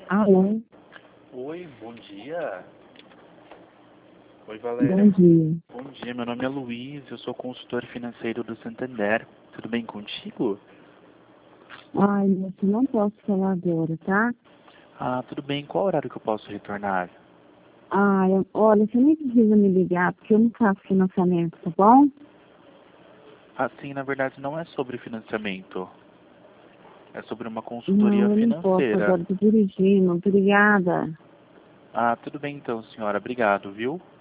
Alô, Oi, bom dia. Oi, bom Valéria. dia. Bom dia, meu nome é Luiz, eu sou consultor financeiro do Santander. Tudo bem contigo? Ai, moço, não posso falar agora, tá? Ah, tudo bem. Qual horário que eu posso retornar? Ai, olha, você nem precisa me ligar, porque eu não faço financiamento, tá bom? Assim, na verdade, não é sobre financiamento. É sobre uma consultoria Não, eu não posso financeira. agora, tô dirigindo. Obrigada. Ah, tudo bem então, senhora. Obrigado, viu?